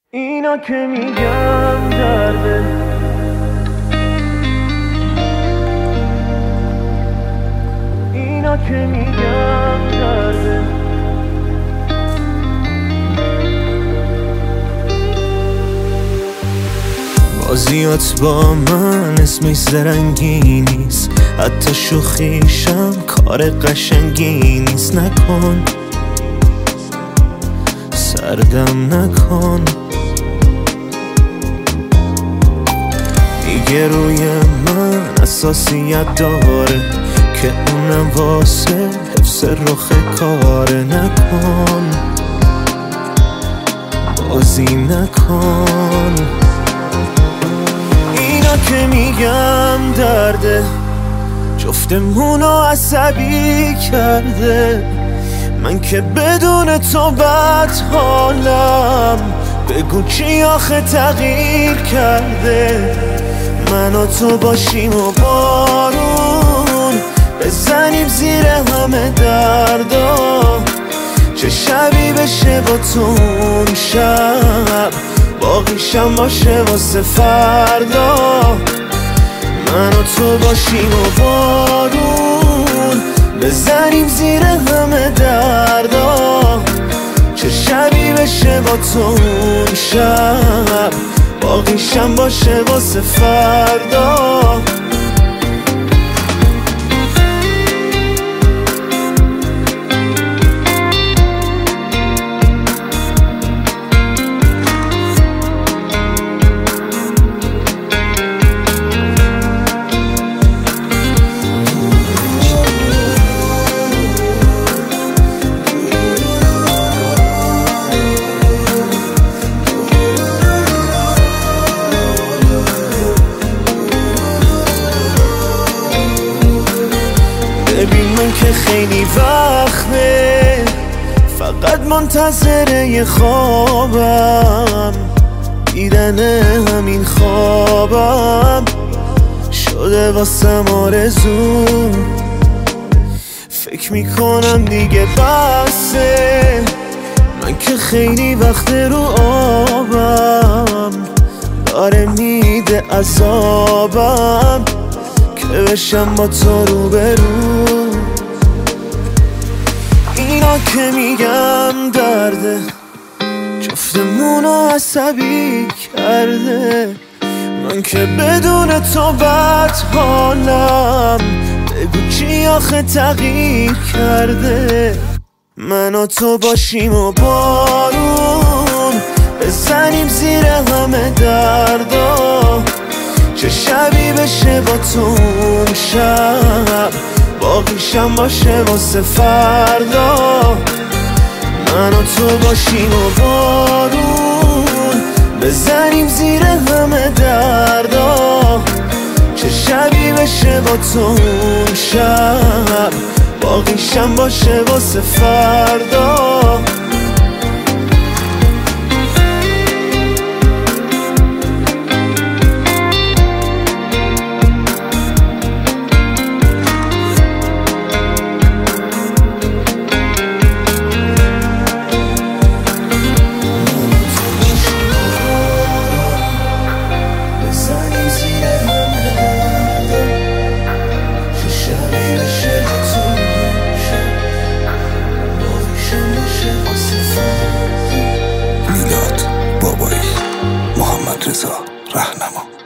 اینا که میگم درده، اینا که میگم درده. بازیات با من اسمش زرنگی نیست، حتی شوخیشم کار قشنگی نیست. نکن سردم نکن، میگه روی من اساسیت داره که اونم واسه حفظ رخ کاره. نکن بازی نکن، اینا که میگم درده، جفتمونو عصبی کرده. من که بدون تو بد حالم، بگو کی آخه تغییر کرده. من و تو باشیم و بارون بزنیم زیر همه دردا، چه شبی بشه با تو اون شب، باقیشم باشه واسه فردا. من و تو باشیم و بارون بزنیم زیر همه دردا، چه شبی بشه با تو اون شب، باقیشم باشه واسه فردا. ببین من که خیلی وقته فقط منتظر یه خوابم، دیدن همین خوابم شده واسم آرزو. فکر میکنم دیگه بسه، من که خیلی وقت رو آبم، داره میده عذابم که بشم با تو روبرو. اینا که میگم درده، جفتمونو عصبی کرده. من که بدون تو بد حالم، بگو کی آخه تغییر کرده. من و تو باشیم و بارون بزنیم زیر همه دردا، چه شبی بشه با تو اون شب، باقیشم باشه واسه فردا. من و تو باشیم و بارون بزنیم زیر همه دردا، چه شبی بشه با تو اون شب، باقیشم باشه واسه فردا. میلاد بابایی، محمد رضا رهنما.